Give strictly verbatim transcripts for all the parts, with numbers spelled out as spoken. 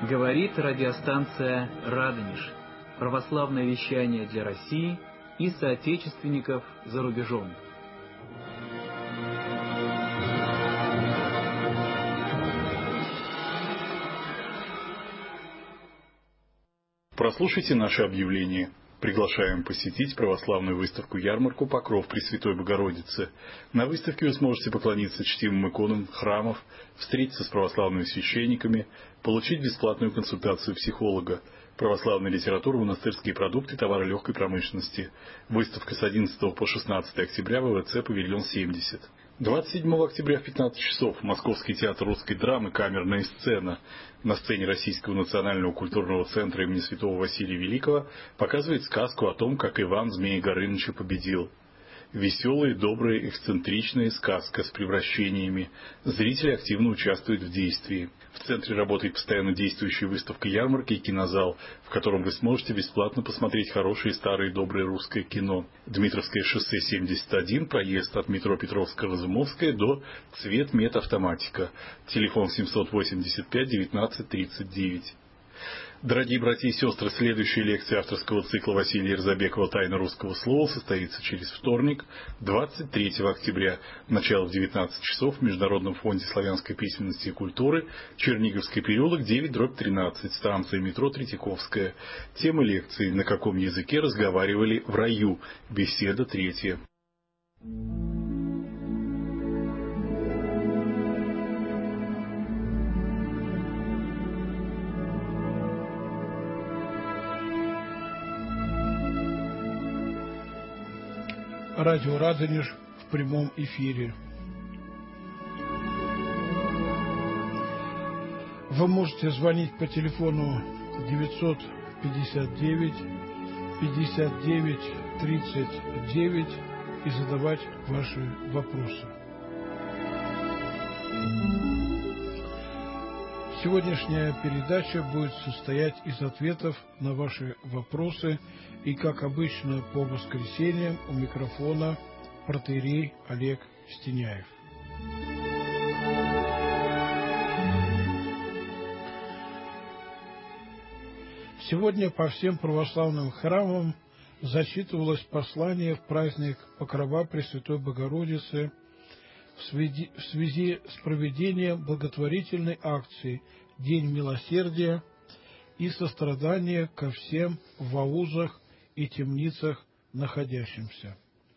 Говорит радиостанция «Радонеж». Православное вещание для России и соотечественников за рубежом. Прослушайте наше объявление. Приглашаем посетить православную выставку-ярмарку «Покров Пресвятой Богородицы». На выставке вы сможете поклониться чтимым иконам храмов, встретиться с православными священниками, получить бесплатную консультацию психолога, православную литературу, монастырские продукты, товары легкой промышленности. Выставка с одиннадцатого по шестнадцатое октября в ВВЦ «Павильон семьдесят». двадцать седьмого октября в пятнадцать часов Московский театр русской драмы «Камерная сцена» на сцене Российского национального культурного центра имени святого Василия Великого показывает сказку о том, как Иван Змея Горыныча победил. Веселая, добрая, эксцентричная сказка с превращениями. Зрители активно участвуют в действии. В центре работает постоянно действующая выставка ярмарки и кинозал, в котором вы сможете бесплатно посмотреть хорошее старое доброе русское кино. Дмитровское шоссе семьдесят один, проезд от метро Петровско-Разумовская до Цветметавтоматика. Телефон семьсот восемьдесят пять девятнадцать тридцать девять. Дорогие братья и сестры, следующая лекция авторского цикла Василия Ирзабекова «Тайна русского слова» состоится через вторник, двадцать третьего октября, начало в девятнадцать часов в Международном фонде славянской письменности и культуры, Черниговский переулок, девять дробь тринадцать, станция метро Третьяковская. Тема лекции «На каком языке разговаривали в раю?» Беседа третья. Радио «Радонеж» в прямом эфире. Вы можете звонить по телефону девятьсот пятьдесят девять пятьдесят девять тридцать девять и задавать ваши вопросы. Сегодняшняя передача будет состоять из ответов на ваши вопросы, и, как обычно, по воскресеньям у микрофона протоиерей Олег Стеняев. Сегодня по всем православным храмам зачитывалось послание в праздник Покрова Пресвятой Богородицы в связи, в связи с проведением благотворительной акции «День милосердия» и сострадания ко всем в аузах и темницах находящимся.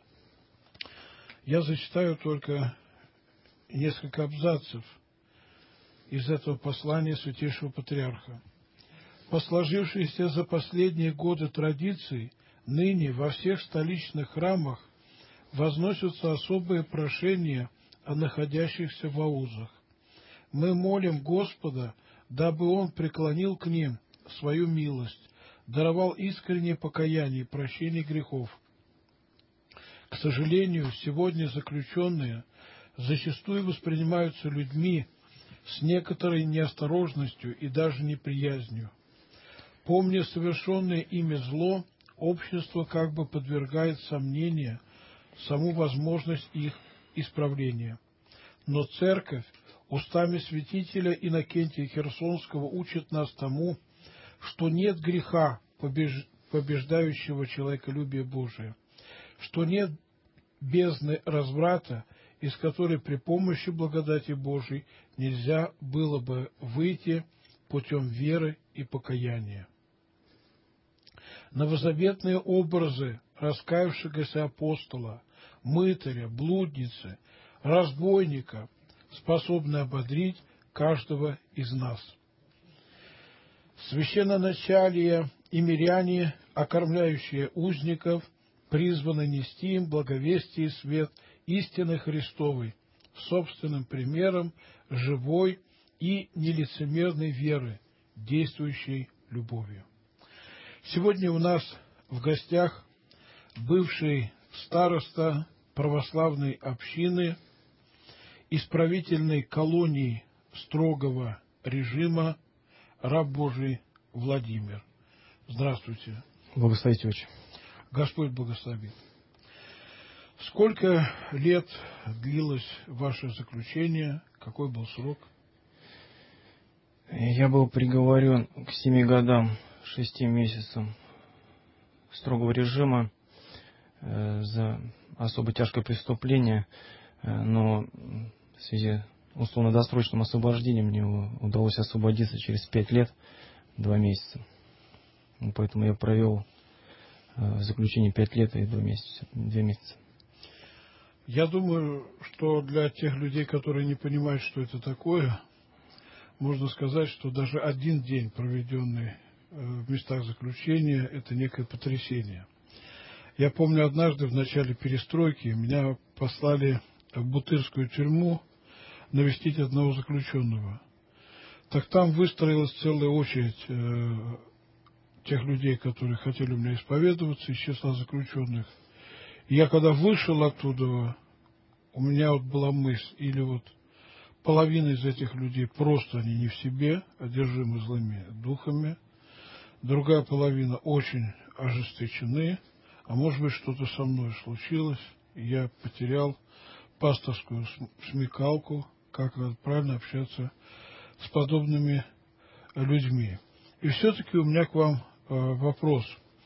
Я зачитаю только несколько абзацев из этого послания Святейшего Патриарха. По сложившейся за последние годы традиции, ныне во всех столичных храмах возносятся особые прошения о находящихся в аузах. Мы молим Господа, дабы Он преклонил к ним свою милость, даровал искреннее покаяние и прощение грехов. К сожалению, сегодня заключенные зачастую воспринимаются людьми с некоторой неосторожностью и даже неприязнью. Помня совершенное ими зло, общество как бы подвергает сомнению саму возможность их исправления. Но Церковь устами святителя Иннокентия Херсонского учит нас тому, что нет греха, побеж... побеждающего человеколюбие Божие, что нет бездны разврата, из которой при помощи благодати Божией нельзя было бы выйти путем веры и покаяния. Новозаветные образы раскаявшегося апостола, мытаря, блудницы, разбойника способны ободрить каждого из нас. Священноначалие и миряне, окормляющие узников, призваны нести им благовестие и свет истины Христовой, собственным примером живой и нелицемерной веры, действующей любовью. Сегодня у нас в гостях бывший староста православной общины, исправительной колонии строгого режима, раб Божий Владимир. Здравствуйте. Благословите, отче. Господь благословит. Сколько лет длилось ваше заключение? Какой был срок? Я был приговорен к семи годам, шести месяцам строгого режима э, за особо тяжкое преступление, э, но в связи с условно-досрочным освобождением мне удалось освободиться через пять лет, два месяца. Поэтому я провел э, в заключении пять лет и два месяца, два месяца. Я думаю, что для тех людей, которые не понимают, что это такое, можно сказать, что даже один день, проведенный в местах заключения, это некое потрясение. Я помню, однажды в начале перестройки меня послали в Бутырскую тюрьму навестить одного заключенного. Так там выстроилась целая очередь э, тех людей, которые хотели у меня исповедоваться, из числа заключенных. И я когда вышел оттуда, у меня вот была мысль, или вот половина из этих людей просто они не в себе, одержимы злыми духами, другая половина очень ожесточены, а может быть что-то со мной случилось, и я потерял пасторскую смекалку, как правильно общаться с подобными людьми. И все-таки у меня к вам э, вопрос.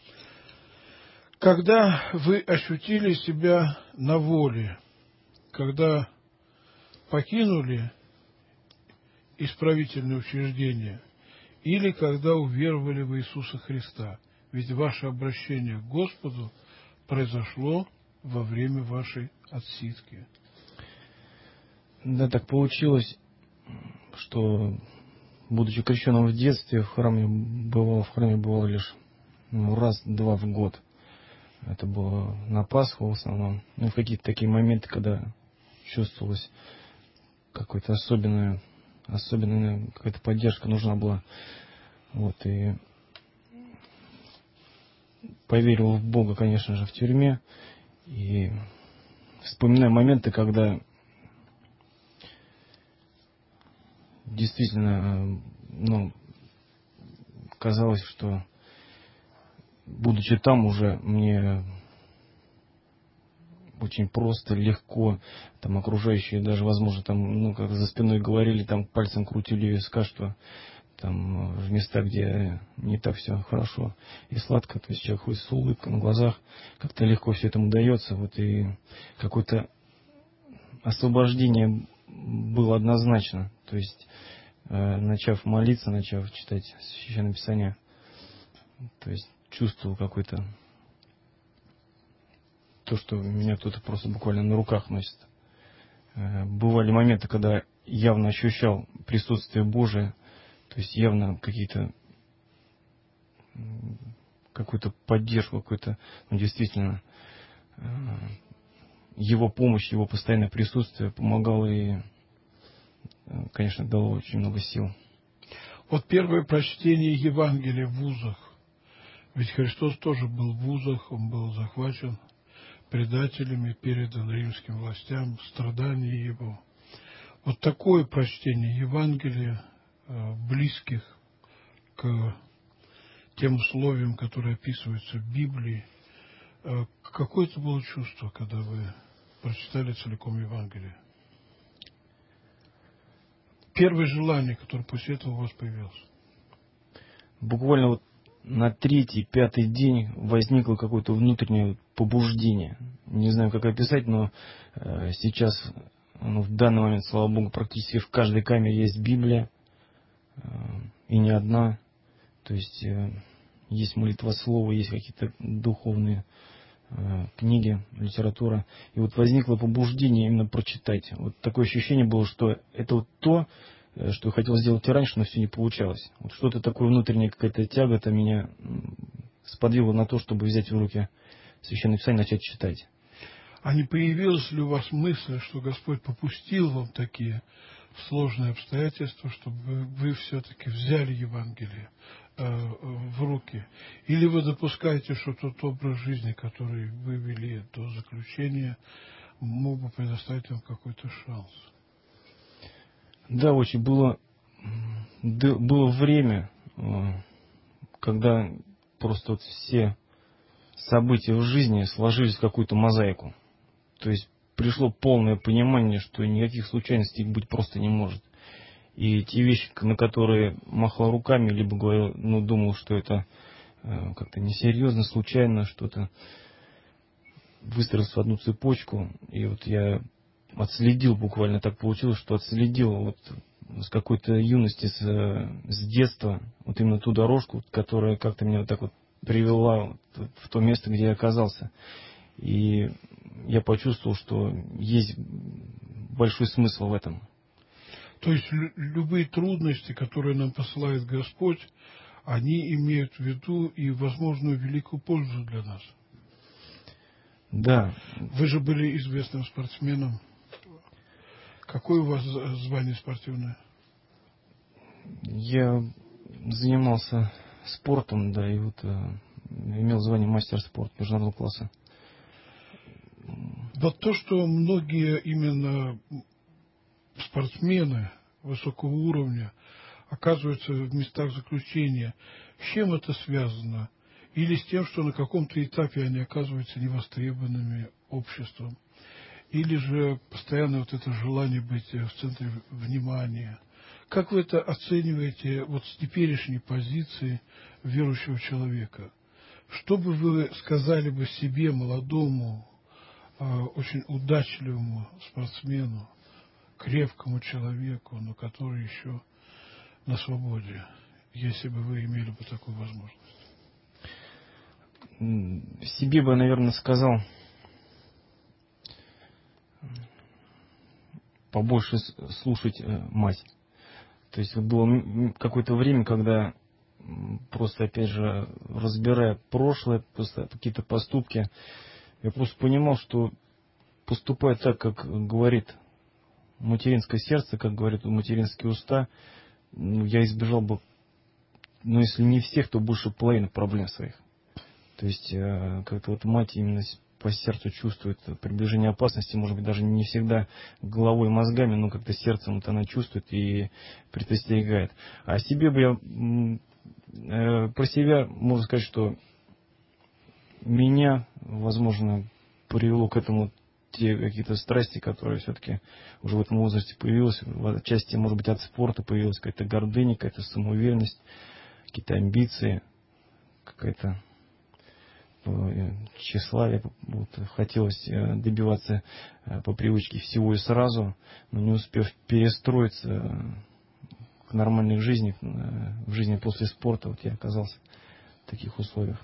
Когда вы ощутили себя на воле, когда покинули исправительное учреждение, или когда уверовали в Иисуса Христа? Ведь ваше обращение к Господу произошло во время вашей отсидки. Да, так получилось, что, будучи крещенным в детстве, в храме бывал, в храме бывал лишь ну, раз-два в год. Это было на Пасху в основном. Ну, в какие-то такие моменты, когда чувствовалась какая-то особенная, особенная какая-то поддержка нужна была. Вот, и поверил в Бога, конечно же, в тюрьме. И вспоминаю моменты, когда действительно, ну, казалось, что, будучи там уже, мне очень просто, легко, там окружающие даже, возможно, там, ну, как за спиной говорили, там пальцем крутили виска, что там в местах, где не так все хорошо и сладко, то есть человек ходит с улыбкой на глазах, как-то легко все этому дается, вот, и какое-то освобождение было однозначно, то есть э, начав молиться, начав читать Священное Писание, то есть чувствовал какой-то то, что меня кто-то просто буквально на руках носит. Э, бывали моменты, когда явно ощущал присутствие Божие, то есть явно какие-то какую-то поддержку, какую-то, ну, действительно, э, его помощь, его постоянное присутствие помогало и, конечно, дало очень много сил. Вот первое прочтение Евангелия в вузах. Ведь Христос тоже был в вузах, он был захвачен предателями, передан римским властям, страдания его. Вот такое прочтение Евангелия, близких к тем условиям, которые описываются в Библии. Какое это было чувство, когда вы прочитали целиком Евангелие? Первое желание, которое после этого у вас появилось? Буквально вот на третий, пятый день возникло какое-то внутреннее побуждение. Не знаю, как описать, но э, сейчас, ну, в данный момент, слава Богу, практически в каждой камере есть Библия, э, и не одна. То есть э, есть молитвослово, есть какие-то духовные э, книги, литература. И вот возникло побуждение именно прочитать. Вот такое ощущение было, что это вот то, что я хотел сделать и раньше, но все не получалось. Вот что-то такое внутренняя какая-то тяга-то меня сподвигло на то, чтобы взять в руки Священное Писание и начать читать. А не появилась ли у вас мысль, что Господь попустил вам такие сложные обстоятельства, чтобы вы, вы все-таки взяли Евангелие э, в руки? Или вы допускаете, что тот образ жизни, который вы вели до заключения, мог бы предоставить вам какой-то шанс? Да, очень было, было время, когда просто вот все события в жизни сложились в какую-то мозаику. То есть пришло полное понимание, что никаких случайностей быть просто не может. И те вещи, на которые махал руками, либо говорил, ну, думал, что это э, как-то несерьезно, случайно, что-то выстроилось в одну цепочку. И вот я отследил, буквально так получилось, что отследил вот с какой-то юности, с, с детства, вот именно ту дорожку, которая как-то меня вот так вот привела вот в то место, где я оказался. И я почувствовал, что есть большой смысл в этом. То есть любые трудности, которые нам посылает Господь, они имеют в виду и возможную великую пользу для нас. Да. Вы же были известным спортсменом. Какое у вас звание спортивное? Я занимался спортом, да, и вот э, имел звание мастер спорта международного класса. Вот то, что многие именно спортсмены высокого уровня оказываются в местах заключения, с чем это связано? Или с тем, что на каком-то этапе они оказываются невостребованными обществом? Или же постоянно вот это желание быть в центре внимания? Как вы это оцениваете вот с теперешней позиции верующего человека? Что бы вы сказали бы себе, молодому, очень удачливому спортсмену, крепкому человеку, но который еще на свободе, если бы вы имели бы такую возможность? Себе бы, наверное, сказал побольше слушать мать. То есть вот было какое-то время, когда просто, опять же, разбирая прошлое, просто какие-то поступки, я просто понимал, что поступая так, как говорит материнское сердце, как говорят материнские уста, ну, я избежал бы, ну, если не всех, то больше половины проблем своих. То есть как-то вот мать именно по сердцу чувствует приближение опасности, может быть, даже не всегда головой и мозгами, но как-то сердцем вот она чувствует и предостерегает. А себе бы я про себя можно сказать, что меня, возможно, привело к этому те какие-то страсти, которые все-таки уже в этом возрасте появились. В части, может быть, от спорта появилась какая-то гордыня, какая-то самоуверенность, какие-то амбиции, какая-то тщеславие. Вот, хотелось добиваться по привычке всего и сразу, но не успев перестроиться к нормальной жизни, в жизни после спорта, вот я оказался в таких условиях.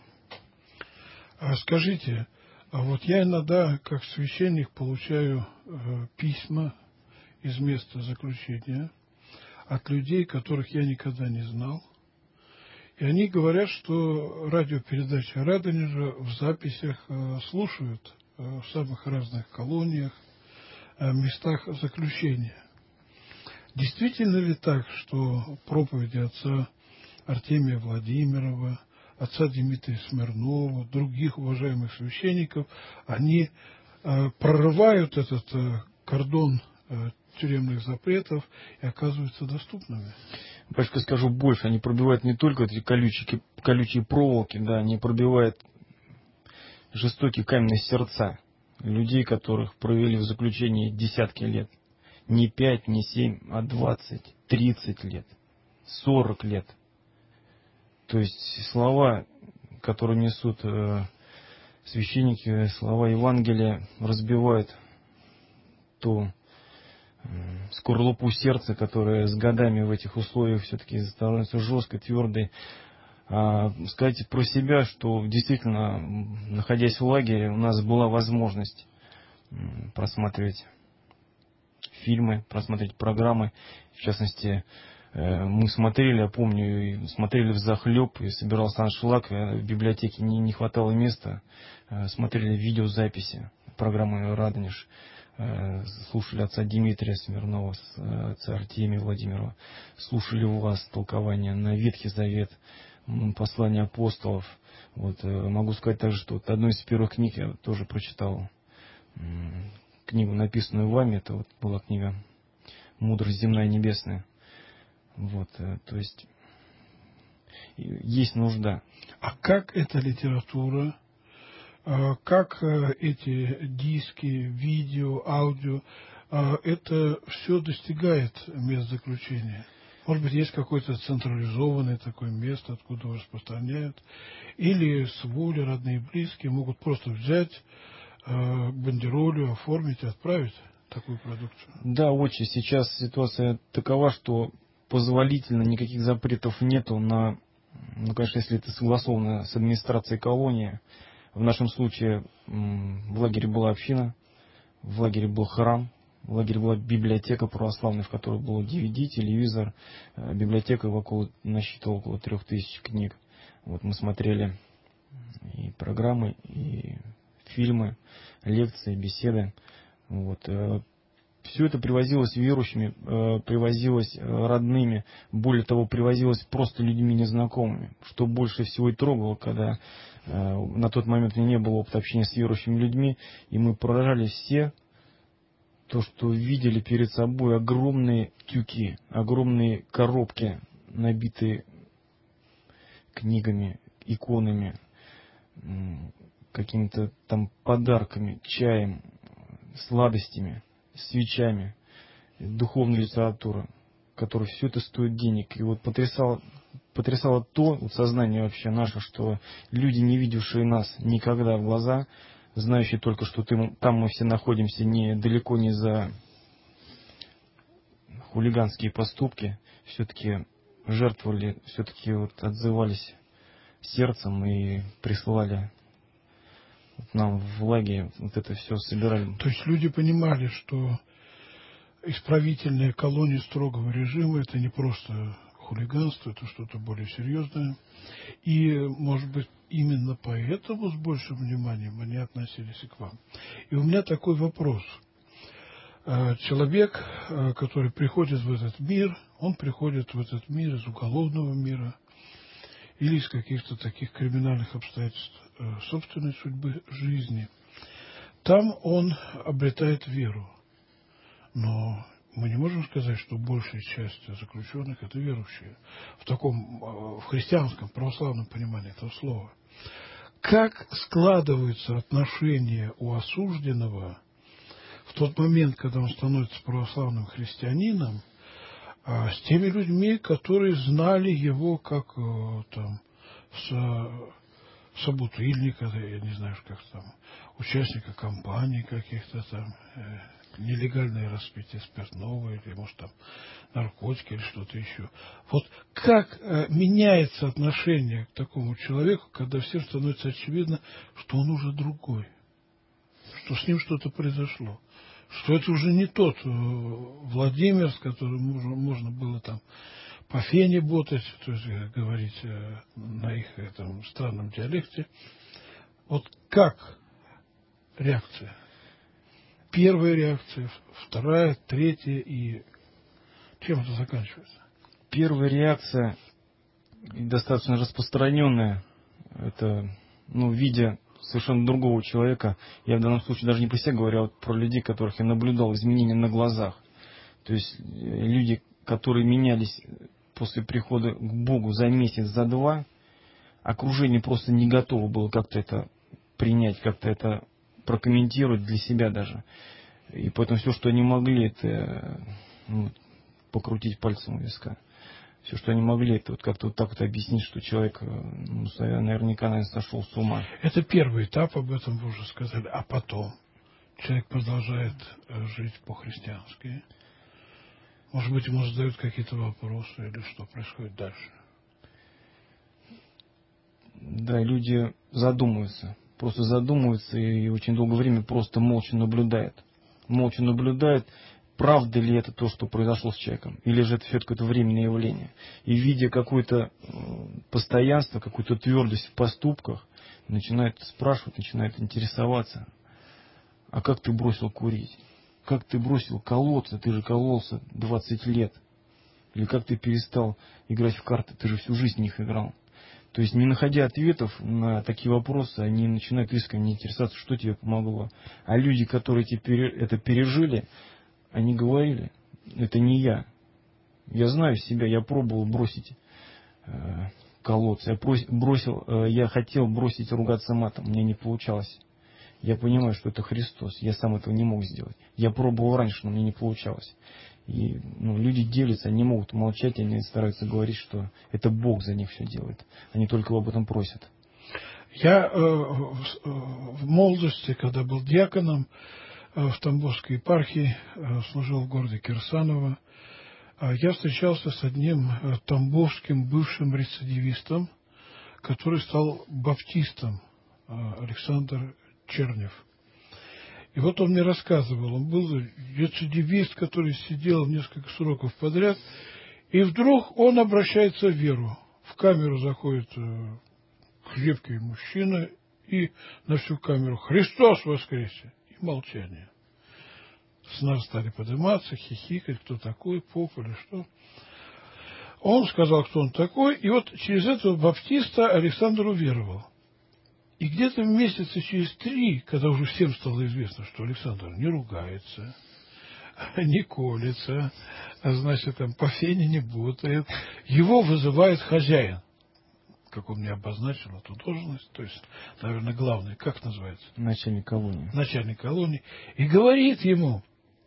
А скажите, а вот я иногда, как священник, получаю э, письма из места заключения от людей, которых я никогда не знал. И они говорят, что радиопередачи Радонежа в записях э, слушают э, в самых разных колониях, э, местах заключения. Действительно ли так, что проповеди отца Артемия Владимирова, отца Дмитрия Смирнова, других уважаемых священников, они э, прорывают этот э, кордон э, тюремных запретов и оказываются доступными? Батюшка, скажу больше, они пробивают не только эти колючие, колючие проволоки, да, они пробивают жестокие каменные сердца людей, которых провели в заключении десятки лет. Не пять, не семь, а двадцать, тридцать лет, сорок лет. То есть слова, которые несут э, священники, слова Евангелия, разбивают ту э, скорлупу сердца, которая с годами в этих условиях все-таки становится жесткой, твердой. А сказать про себя, что действительно, находясь в лагере, у нас была возможность просматривать фильмы, просмотреть программы. В частности, мы смотрели, я помню, смотрели взахлеб, и собирался аншлаг, в библиотеке не, не хватало места, смотрели видеозаписи программы «Радонеж», слушали отца Дмитрия Смирнова, отца Артемия Владимирова, слушали у вас толкование на Ветхий Завет, послания апостолов. Вот, могу сказать также, что вот одну из первых книг я тоже прочитал, книгу, написанную вами, это вот была книга «Мудрость земная и небесная». Вот, то есть есть нужда. А как эта литература, как эти диски, видео, аудио а это все достигает мест заключения? Может быть, есть какое-то централизованное такое место, откуда распространяют? Или с воли родные и близкие могут просто взять э, бандеролю, оформить и отправить такую продукцию? Да, очень. Сейчас ситуация такова, что позволительно, никаких запретов нету на, ну, конечно, если это согласовано с администрацией колонии. В нашем случае в лагере была община, в лагере был храм, в лагере была библиотека православная, в которой было ди ви ди, телевизор, библиотека около, насчитывала около трех тысяч книг. Вот мы смотрели и программы, и фильмы, лекции, беседы. Вот. Все это привозилось верующими, привозилось родными, более того, привозилось просто людьми незнакомыми, что больше всего и трогало, когда на тот момент у меня не было опыта общения с верующими людьми, и мы поражались все, то, что видели перед собой огромные тюки, огромные коробки, набитые книгами, иконами, какими-то там подарками, чаем, сладостями, свечами, духовной литературой, которая все это стоит денег. И вот потрясало, потрясало то вот сознание вообще наше, что люди, не видевшие нас никогда в глаза, знающие только, что ты, там мы все находимся не, далеко не за хулиганские поступки, все-таки жертвовали, все-таки вот отзывались сердцем и присылали нам в лагере, вот это все собирали. То есть люди понимали, что исправительная колония строгого режима — это не просто хулиганство, это что-то более серьезное. И, может быть, именно поэтому с большим вниманием они относились и к вам. И у меня такой вопрос. Человек, который приходит в этот мир, он приходит в этот мир из уголовного мира или из каких-то таких криминальных обстоятельств собственной судьбы жизни. Там он обретает веру. Но мы не можем сказать, что большая часть заключенных — это верующие. В таком, в христианском, православном понимании этого слова. Как складываются отношения у осужденного в тот момент, когда он становится православным христианином, с теми людьми, которые знали его как там собутыльника, я не знаю, как там, участника кампаний каких-то там, э, нелегальное распитие спиртного или, может, там, наркотики или что-то еще. Вот как э, меняется отношение к такому человеку, когда всем становится очевидно, что он уже другой, что с ним что-то произошло, что это уже не тот э, Владимир, с которым можно, можно было там по фене ботать, то есть говорить э, на их этом странном диалекте. Вот как реакция? Первая реакция, вторая, третья, и чем это заканчивается? Первая реакция, достаточно распространенная, это, ну, видя совершенно другого человека, я в данном случае даже не про себя говорю, а вот про людей, которых я наблюдал, изменения на глазах. То есть люди, которые менялись после прихода к Богу за месяц, за два, окружение просто не готово было как-то это принять, как-то это прокомментировать для себя даже. И поэтому все, что они могли, это, ну, покрутить пальцем у виска. Все, что они могли, это вот как-то вот так вот объяснить, что человек, ну, наверняка, наверное, сошел с ума. Это первый этап, об этом вы уже сказали. А потом человек продолжает жить по-христиански. Может быть, ему задают какие-то вопросы, или что происходит дальше? Да, люди задумываются. Просто задумываются и очень долгое время просто молча наблюдают. Молча наблюдают, правда ли это то, что произошло с человеком, или же это все какое-то временное явление. И видя какое-то постоянство, какую-то твердость в поступках, начинают спрашивать, начинают интересоваться. А как ты бросил курить? Как ты бросил колоться? Ты же кололся двадцать лет. Или как ты перестал играть в карты? Ты же всю жизнь в них играл. То есть, не находя ответов на такие вопросы, они начинают искренне интересоваться, что тебе помогло. А люди, которые теперь это пережили, они говорили: это не я. Я знаю себя, я пробовал бросить э, колоться. Я бросил, э, я хотел бросить ругаться матом, мне не получалось. Я понимаю, что это Христос. Я сам этого не мог сделать. Я пробовал раньше, но мне не получалось. И ну, люди делятся, они могут молчать, они стараются говорить, что это Бог за них все делает. Они только об этом просят. Я э, в, в молодости, когда был диаконом э, в Тамбовской епархии, э, служил в городе Кирсаново, э, я встречался с одним э, тамбовским бывшим рецидивистом, который стал баптистом, э, Александр Чернев. И вот он мне рассказывал, он был рецидивист, который сидел несколько сроков подряд, и вдруг он обращается в веру. В камеру заходит э, крепкий мужчина, и на всю камеру «Христос воскресе!» И молчание. С нас стали подниматься, хихикать, кто такой, поп или что. Он сказал, кто он такой, и вот через этого баптиста Александр уверовал. И где-то месяца через три, когда уже всем стало известно, что Александр не ругается, не колется, а значит, там по фене не бутает, его вызывает хозяин. Как он мне обозначил эту должность, то есть, наверное, главный, как называется? Начальник колонии. Начальник колонии. И говорит ему: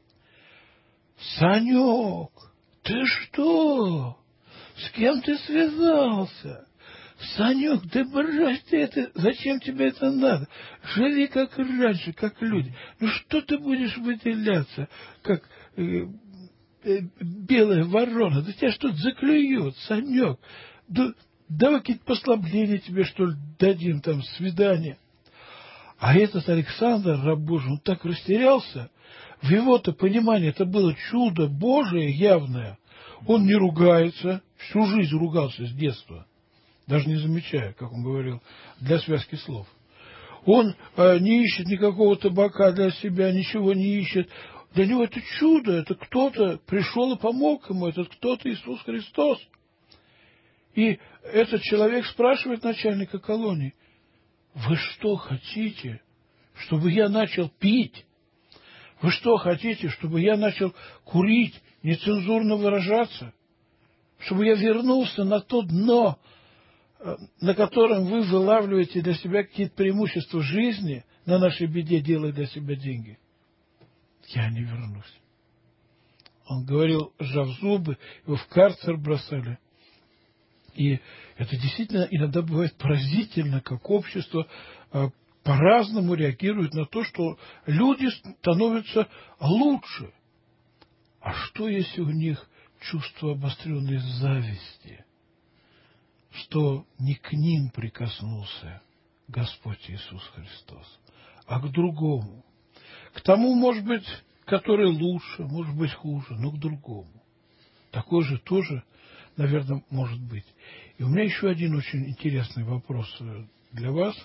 Санек, ты что? С кем ты связался? Санек, да брось ты это, зачем тебе это надо? Живи как раньше, как люди. Ну что ты будешь выделяться, как э, э, белая ворона? Да тебя что-то заклюют, Санек. Да, давай какие-то послабления тебе, что ли, дадим, там, свидание. А этот Александр, раб Божий, он так растерялся. В его-то понимании это было чудо Божие явное. Он не ругается, всю жизнь ругался с детства. Даже не замечая, как он говорил, для связки слов. Он э, не ищет никакого табака для себя, ничего не ищет. Для него это чудо, это кто-то пришел и помог ему, этот кто-то Иисус Христос. И этот человек спрашивает начальника колонии: вы что хотите, чтобы я начал пить? Вы что хотите, чтобы я начал курить, нецензурно выражаться? Чтобы я вернулся на то дно, на котором вы вылавливаете для себя какие-то преимущества жизни, на нашей беде делая для себя деньги? Я не вернусь. Он говорил, сжав зубы, его в карцер бросали. И это действительно иногда бывает поразительно, как общество э, по-разному реагирует на то, что люди становятся лучше. А что, если у них чувство обостренной зависти? Что не к ним прикоснулся Господь Иисус Христос, а к другому. К тому, может быть, который лучше, может быть, хуже, но к другому. Такой же тоже, наверное, может быть. И у меня еще один очень интересный вопрос для вас.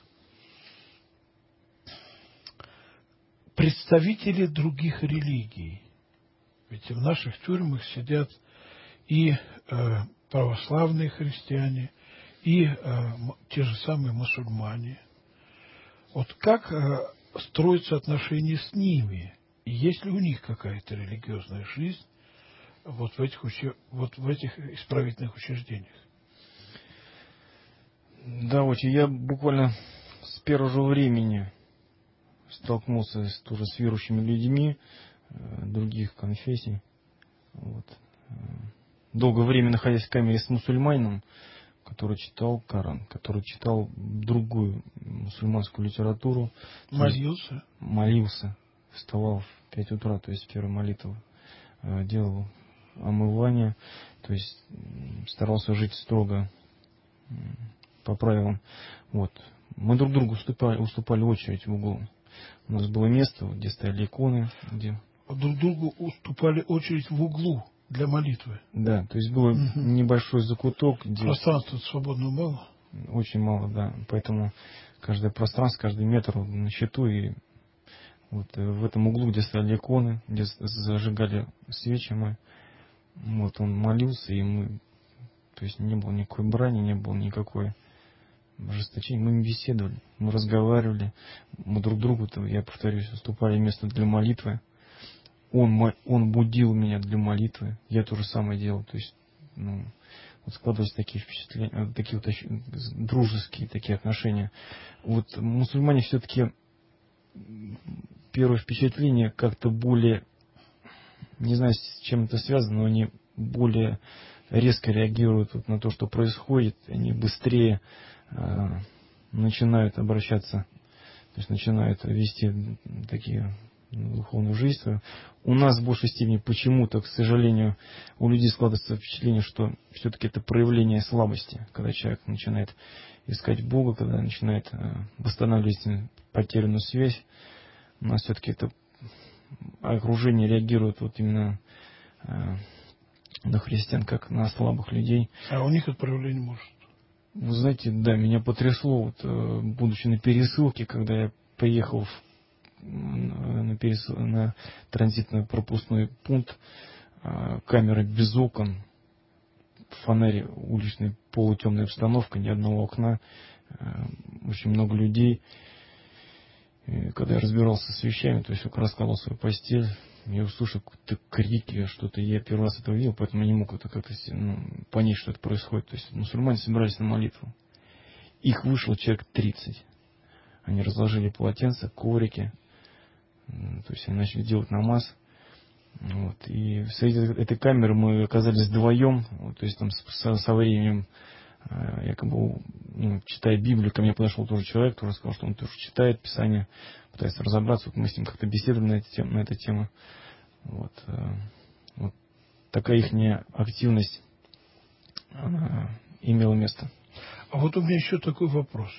Представители других религий. Ведь в наших тюрьмах сидят и э, православные христиане, и э, те же самые мусульмане. Вот как э, строятся отношения с ними? И есть ли у них какая-то религиозная жизнь вот в этих, уче... вот в этих исправительных учреждениях? Да, очень. Я буквально с первого же времени столкнулся с, тоже с верующими людьми э, других конфессий. Вот. Долгое время находясь в камере с мусульманином, который читал Коран, который читал другую мусульманскую литературу. Молился? Молился. Вставал в пять утра, то есть первую молитву э, делал омывание, то есть старался жить строго э, по правилам. Вот. Мы друг другу уступали, уступали очередь в углу. У нас было место, где стояли иконы. Где... Друг другу уступали очередь в углу для молитвы. Да, то есть был угу. небольшой закуток. Где... Пространства свободного мало? Очень мало, да. Поэтому каждое пространство, каждый метр на счету. И вот в этом углу, где стояли иконы, где зажигали свечи мы, вот он молился, и мы, то есть не было никакой брани, не было никакой ожесточения. Мы беседовали, мы разговаривали, мы друг другу, я повторюсь, уступали место для молитвы. Он, он будил меня для молитвы, я то же самое делал. То есть, ну, вот складывались такие впечатления, такие вот дружеские такие отношения. Вот мусульмане все-таки первое впечатление как-то более, не знаю, с чем это связано, но они более резко реагируют вот на то, что происходит, они быстрее э, начинают обращаться, то есть начинают вести такие духовную жизнь. У нас в большей степени почему-то, к сожалению, у людей складывается впечатление, что все-таки это проявление слабости, когда человек начинает искать Бога, когда начинает э, восстанавливать потерянную связь. У нас все-таки это окружение реагирует вот именно э, на христиан, как на слабых людей. А у них это проявление может? Вы знаете, да, меня потрясло, вот, э, будучи на пересылке, когда я приехал в на, перес... на транзитно-пропускной пункт, камера без окон, фонарь уличный, полутемная обстановка, ни одного окна, очень много людей. И когда я разбирался с вещами, то есть я раскладывал свою постель, я услышал какие-то крики, что-то, я первый раз это увидел, поэтому я не мог это как-то ну, понять, что это происходит. То есть мусульмане собирались на молитву. Их вышло человек тридцать. Они разложили полотенца, коврики, то есть они начали делать намаз. Вот. И среди этой камеры мы оказались вдвоем, вот, то есть там со, со временем, якобы, ну, читая Библию, ко мне подошел тоже человек, который сказал, что он тоже читает Писание, пытается разобраться. Вот мы с ним как-то беседовали на эту тему. На эту тему. Вот. Вот такая их активность, она имела место. А вот у меня еще такой вопрос.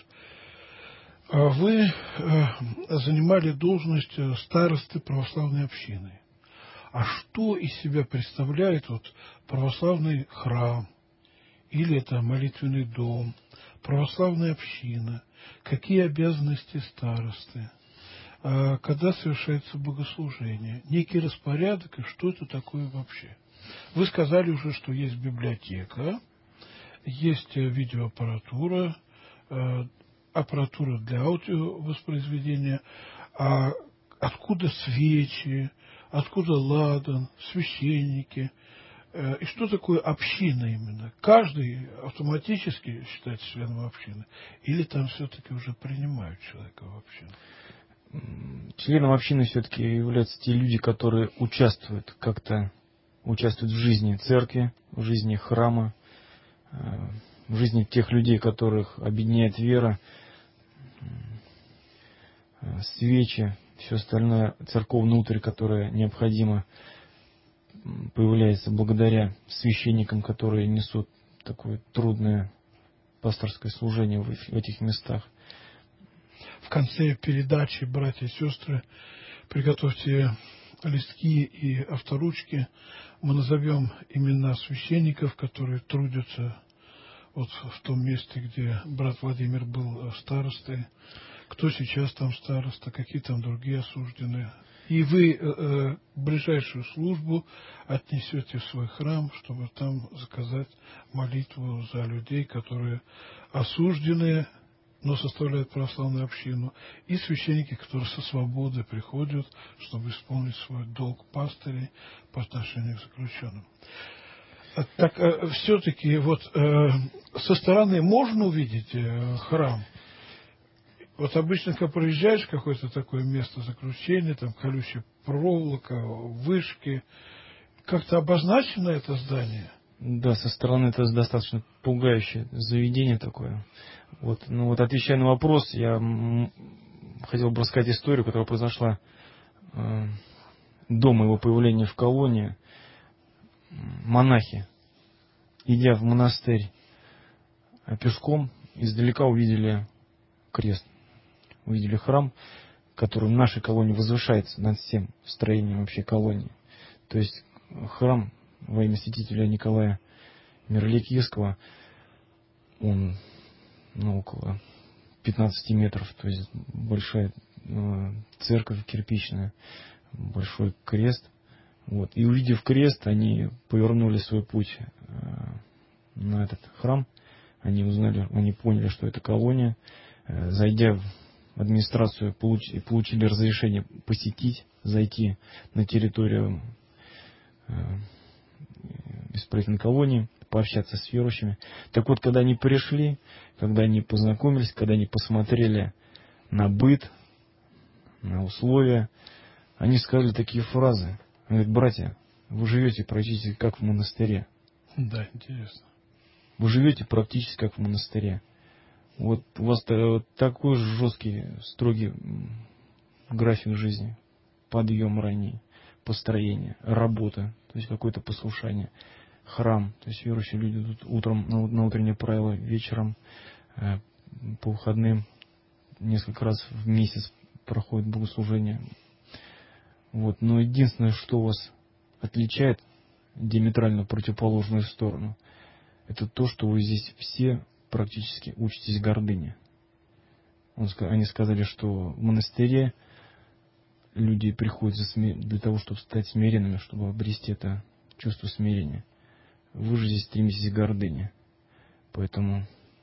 Вы занимали должность старосты православной общины. А что из себя представляет вот православный храм, или это молитвенный дом, православная община? Какие обязанности старосты? Когда совершается богослужение? Некий распорядок, и что это такое вообще? Вы сказали уже, что есть библиотека, есть видеоаппаратура, аппаратура для аудиовоспроизведения, а откуда свечи, откуда ладан, священники, и что такое община именно? Каждый автоматически считается членом общины, или там все-таки уже принимают человека в общину? Членом общины все-таки являются те люди, которые участвуют как-то, участвуют в жизни церкви, в жизни храма, в жизни тех людей, которых объединяет вера, свечи, все остальное, церковное утварь, которое необходимо, появляется благодаря священникам, которые несут такое трудное пасторское служение в этих местах. В конце передачи, братья и сестры, приготовьте листки и авторучки. Мы назовем имена священников, которые трудятся вот в том месте, где брат Владимир был старостой. Кто сейчас там староста, какие там другие осужденные. И вы э, ближайшую службу отнесете в свой храм, чтобы там заказать молитву за людей, которые осуждены, но составляют православную общину, и священники, которые со свободы приходят, чтобы исполнить свой долг пастырей по отношению к заключенным. Так все-таки вот э, со стороны можно увидеть э, храм? Вот обычно, когда приезжаешь в какое-то такое место заключения, там колючая проволока, вышки, как-то обозначено это здание? Да, со стороны это достаточно пугающее заведение такое. Вот, ну вот отвечая на вопрос, я хотел бы рассказать историю, которая произошла э, до моего появления в колонии. Монахи, идя в монастырь пешком, издалека увидели крест, увидели храм, который в нашей колонии возвышается над всем строением вообще колонии. То есть храм во имя святителя Николая Миролекийского, он ну, около пятнадцати метров, то есть большая э, церковь кирпичная, большой крест. Вот. И увидев крест, они повернули свой путь э, на этот храм. Они узнали, они поняли, что это колония. Э, зайдя в администрацию, получ, получили разрешение посетить, зайти на территорию э, исправительной колонии, пообщаться с верующими. Так вот, когда они пришли, когда они познакомились, когда они посмотрели на быт, на условия. Они сказали такие фразы. Они говорят: братья, вы живете практически как в монастыре. Да, интересно. Вы живете практически как в монастыре. Вот у вас такой же жесткий, строгий график жизни. Подъем ранний, построение, работа, то есть какое-то послушание. Храм, то есть верующие люди идут утром на, на утреннее правило, вечером, э, по выходным, несколько раз в месяц проходит богослужение. Вот. Но единственное, что вас отличает диаметрально противоположную сторону, это то, что вы здесь все практически учитесь гордыне. Он, они сказали, что в монастыре люди приходят для того, чтобы стать смиренными, чтобы обрести это чувство смирения. Вы же здесь стремитесь к гордыне. Поэтому...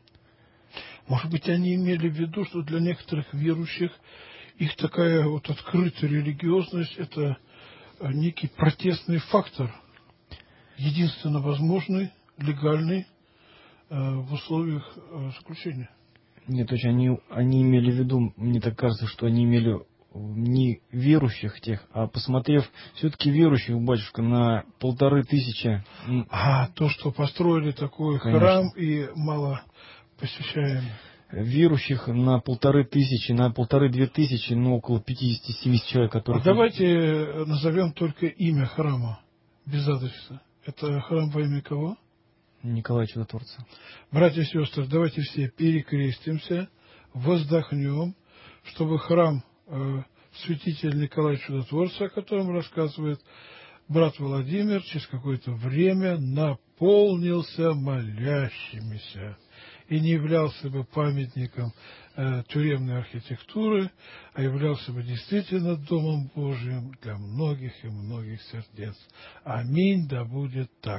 Может быть, они имели в виду, что для некоторых верующих их такая вот открытая религиозность — это некий протестный фактор, единственно возможный, легальный в условиях заключения. Нет, точно, они, они имели в виду, мне так кажется, что они имели не верующих тех, а посмотрев все-таки верующих, батюшка, на полторы тысячи. А, то, что построили такой Конечно. Храм и мало посещаемый. Верующих на полторы тысячи, на полторы-две тысячи, ну, около пятьдесят-семьдесят человек, которые... А давайте назовем только имя храма, без адреса. Это храм во имя кого? Николая Чудотворца. Братья и сестры, давайте все перекрестимся, воздохнем, чтобы храм э, святителя Николая Чудотворца, о котором рассказывает брат Владимир, через какое-то время наполнился молящимися и не являлся бы памятником э, тюремной архитектуры, а являлся бы действительно Домом Божьим для многих и многих сердец. Аминь, да будет так.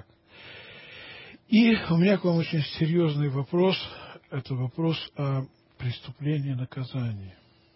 И у меня к вам очень серьезный вопрос. Это вопрос о преступлении и наказании.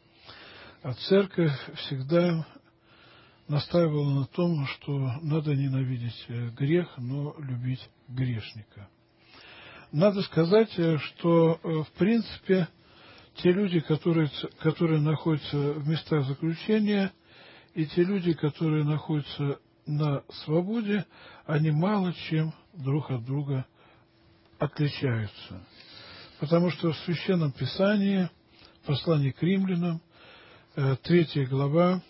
А церковь всегда настаивала на том, что надо ненавидеть грех, но любить грешника. Надо сказать, что, в принципе, те люди, которые, которые находятся в местах заключения, и те люди, которые находятся на свободе, они мало чем друг от друга отличаются. Потому что в Священном Писании, в послании к римлянам, третья глава,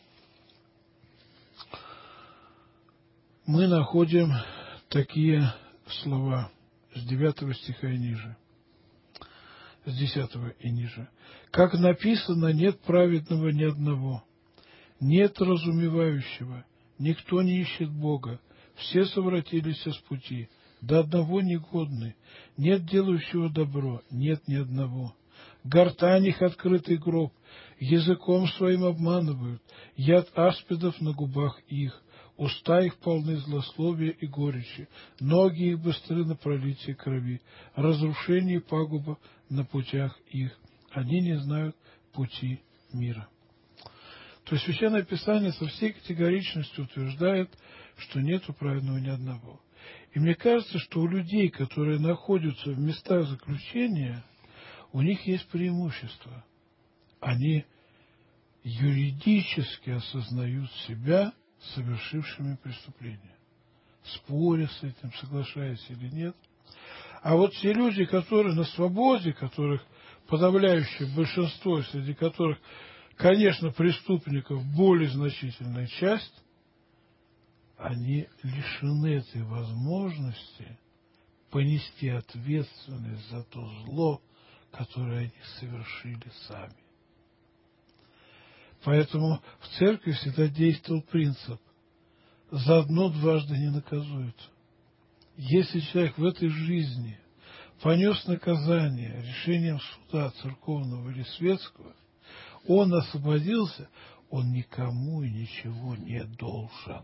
мы находим такие слова с девятого стиха и ниже, с десятого и ниже. «Как написано, нет праведного ни одного, нет разумевающего, никто не ищет Бога, все совратились с пути, до одного негодны, нет делающего добро, нет ни одного. Гортань их открытый гроб, языком своим обманывают, яд аспидов на губах их, уста их полны злословия и горечи, ноги их быстры на пролитие крови, разрушение и пагуба на путях их, они не знают пути мира». То есть Священное Писание со всей категоричностью утверждает, что нету праведного ни одного. И мне кажется, что у людей, которые находятся в местах заключения, у них есть преимущество. Они юридически осознают себя совершившими преступление. Споря с этим, соглашаясь или нет. А вот те люди, которые на свободе, которых подавляющее большинство, среди которых, конечно, преступников более значительная часть, они лишены этой возможности понести ответственность за то зло, которое они совершили сами. Поэтому в церкви всегда действовал принцип: за одно дважды не наказуют. Если человек в этой жизни понес наказание решением суда церковного или светского, он освободился, он никому и ничего не должен.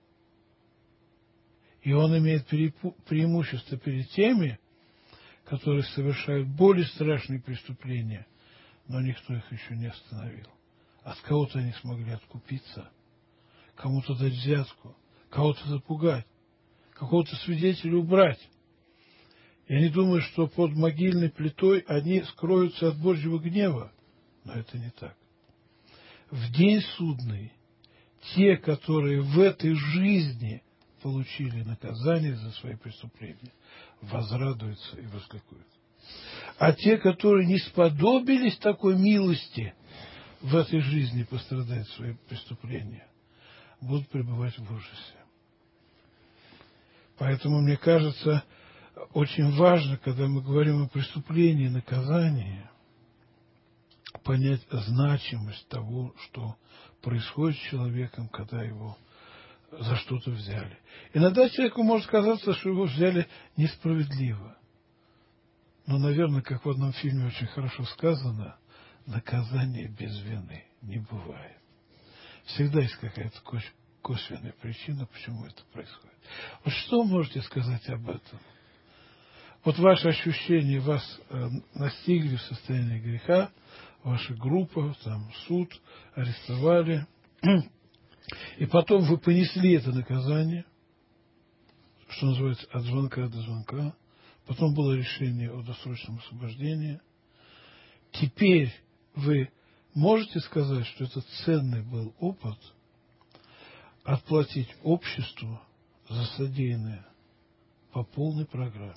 И он имеет преимущество перед теми, которые совершают более страшные преступления, но никто их еще не остановил. От кого-то они смогли откупиться, кому-то дать взятку, кого-то запугать, какого-то свидетеля убрать. И они думают, что под могильной плитой они скроются от Божьего гнева. Но это не так. в день судный те, которые в этой жизни получили наказание за свои преступления, возрадуются и воскликуют. А те, которые не сподобились такой милости в этой жизни пострадать свои преступления, будут пребывать в ужасе. Поэтому, мне кажется, очень важно, когда мы говорим о преступлении и наказании, понять значимость того, что происходит с человеком, когда его за что-то взяли. Иногда человеку может казаться, что его взяли несправедливо. Но, наверное, как в одном фильме очень хорошо сказано, наказание без вины не бывает. Всегда есть какая-то косвенная причина, почему это происходит. Вот что вы можете сказать об этом? Вот ваши ощущения, вас э, настигли в состоянии греха, ваша группа, там, суд, арестовали, и потом вы понесли это наказание, что называется, от звонка до звонка, потом было решение о досрочном освобождении. Теперь вы можете сказать, что это ценный был опыт отплатить обществу за содеянное по полной программе?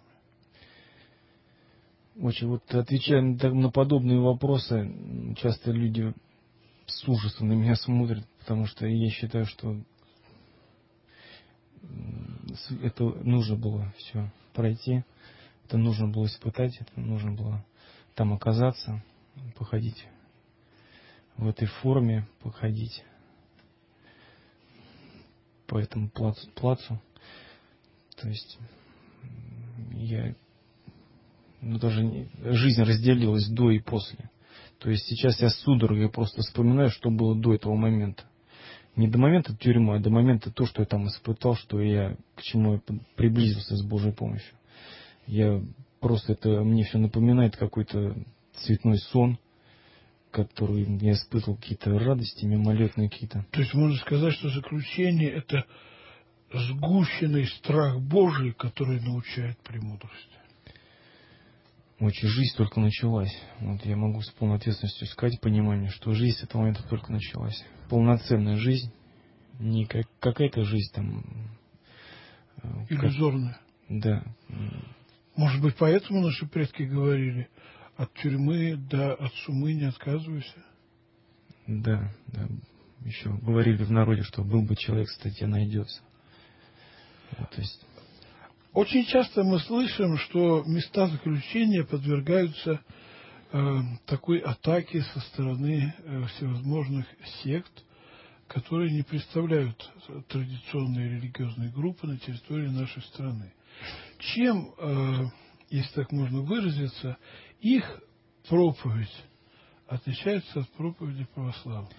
Очень вот отвечая на, на подобные вопросы, часто люди с ужасом на меня смотрят, потому что я считаю, что это нужно было все пройти, это нужно было испытать, это нужно было там оказаться, походить в этой форме, походить по этому плацу. плацу. То есть я... Ну, даже не, жизнь разделилась до и после. То есть сейчас я с судорогой просто вспоминаю, что было до этого момента. Не до момента тюрьмы, а до момента то, что я там испытал, что я, к чему я приблизился с Божьей помощью. Я просто, это мне все напоминает какой-то цветной сон, который я испытывал, какие-то радости, мимолетные какие-то. То есть можно сказать, что заключение — это сгущенный страх Божий, который научает премудрости. Очень жизнь только началась. Вот я могу с полной ответственностью сказать, понимание, что жизнь с этого момента только началась. Полноценная жизнь, не как, какая-то жизнь там... Иллюзорная. Как, да. Может быть, поэтому наши предки говорили: от тюрьмы да от сумы не отказывайся. Да, да. Еще говорили в народе, что был бы человек, кстати, найдется. Вот, то есть... Очень часто мы слышим, что места заключения подвергаются э, такой атаке со стороны э, всевозможных сект, которые не представляют традиционные религиозные группы на территории нашей страны. Чем, э, если так можно выразиться, их проповедь отличается от проповеди православной?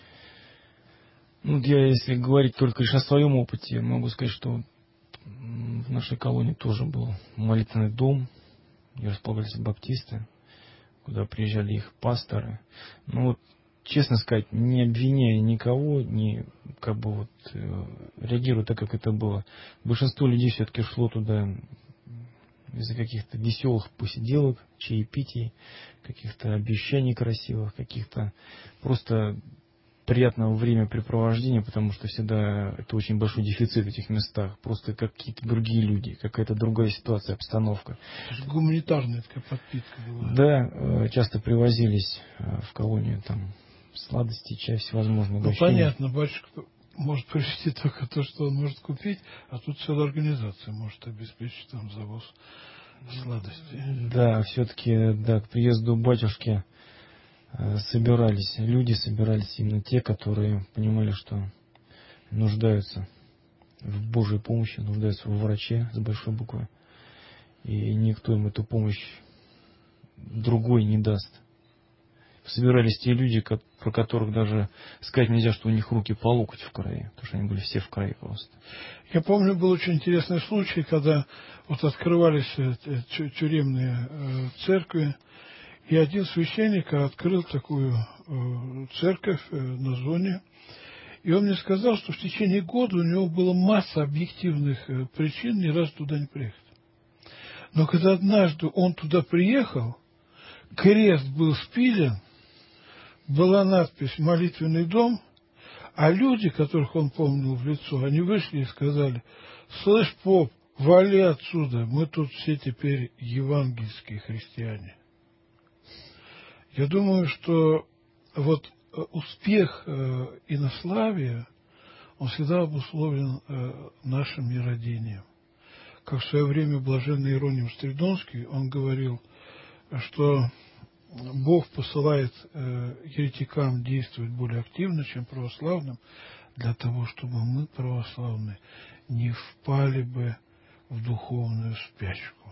Ну, я, если говорить только лишь о своем опыте, могу сказать, что в нашей колонии тоже был молитвенный дом, где располагались баптисты, куда приезжали их пасторы. Ну вот, честно сказать, не обвиняя никого, не как бы вот э, реагируя так, как это было. Большинство людей все-таки шло туда из-за каких-то веселых посиделок, чаепитий, каких-то обещаний красивых, каких-то просто приятного времяпрепровождения, потому что всегда это очень большой дефицит в этих местах. Просто какие-то другие люди, какая-то другая ситуация, обстановка. Гуманитарная такая подпитка была. Да, часто привозились в колонию там сладости, чай, всевозможные угощения. Ну, понятно, батюшка может привезти только то, что он может купить, а тут целая организация может обеспечить там завоз сладостей. Да, все-таки, да, к приезду батюшки собирались, люди собирались именно те, которые понимали, что нуждаются в Божьей помощи, нуждаются в враче с большой буквы. И никто им эту помощь другой не даст. Собирались те люди, про которых даже сказать нельзя, что у них руки по локоть в крови, потому что они были все в крови просто. Я помню, был очень интересный случай, когда вот открывались тюремные церкви, и один священник открыл такую э, церковь э, на зоне, и он мне сказал, что в течение года у него была масса объективных э, причин ни разу туда не приехать. Но когда однажды он туда приехал, крест был спилен, была надпись «Молитвенный дом», а люди, которых он помнил в лицо, они вышли и сказали: «Слышь, поп, вали отсюда, мы тут все теперь евангельские христиане». Я думаю, что вот успех инославия, он всегда обусловлен нашим миродением. Как в свое время блаженный Иероним Стридонский, он говорил, что Бог посылает еретикам действовать более активно, чем православным, для того, чтобы мы, православные, не впали бы в духовную спячку.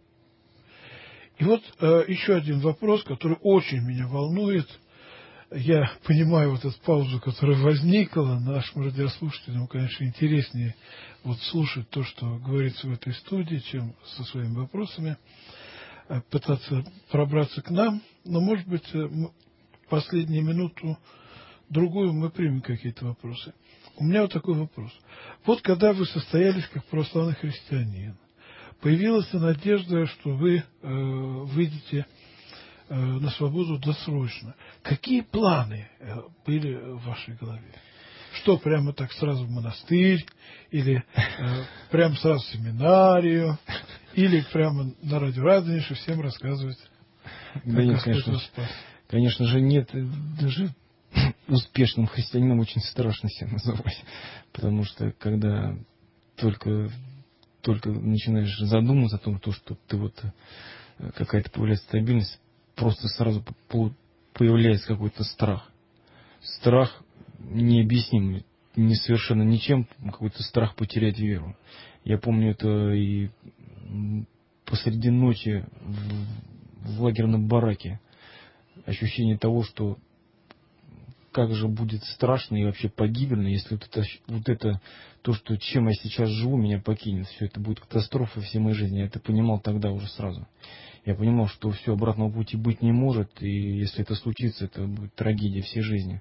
И вот э, еще один вопрос, который очень меня волнует. Я понимаю вот эту паузу, которая возникла. Нашим радиослушателям, конечно, интереснее вот слушать то, что говорится в этой студии, чем со своими вопросами э, пытаться пробраться к нам. Но, может быть, э, последнюю минуту другую мы примем какие-то вопросы. У меня вот такой вопрос. Вот когда вы состоялись как православный христианин, появилась надежда, что вы э, выйдете э, на свободу досрочно. Какие планы э, были в вашей голове? Что, прямо так сразу в монастырь? Или э, прямо сразу в семинарию? Или прямо на радио Радонеж всем рассказывать, как да нет, Господь конечно, вас спас? Конечно же нет. Даже успешным христианином очень страшно себя называть. Потому что когда только... только начинаешь задумываться о том, то, что ты вот какая-то появляется стабильность, просто сразу появляется какой-то страх. Страх необъяснимый, не совершенно ничем, какой-то страх потерять веру. Я помню это и посреди ночи в, в лагерном бараке. Ощущение того, что как же будет страшно и вообще погибельно, если вот это, вот это, то, что, чем я сейчас живу, меня покинет. Все это будет катастрофа всей моей жизни. Я это понимал тогда уже сразу. Я понимал, что все, обратного пути быть не может, и если это случится, это будет трагедия всей жизни.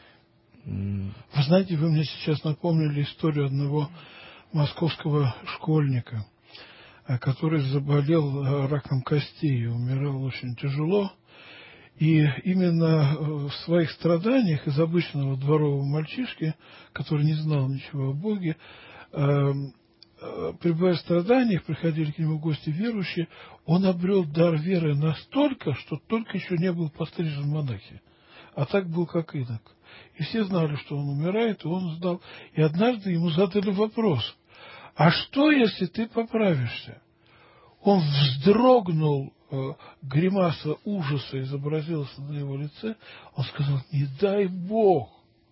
Вы знаете, вы мне сейчас напомнили историю одного московского школьника, который заболел раком костей и умирал очень тяжело. И именно в своих страданиях из обычного дворового мальчишки, который не знал ничего о Боге, пребывая в страданиях, приходили к нему гости верующие, он обрел дар веры настолько, что только еще не был пострижен в монахи, а так был как инок. И все знали, что он умирает, и он сдал. И однажды ему задали вопрос: а что, если ты поправишься? Он вздрогнул, гримаса ужаса изобразилась на его лице. Он сказал: не дай Бог,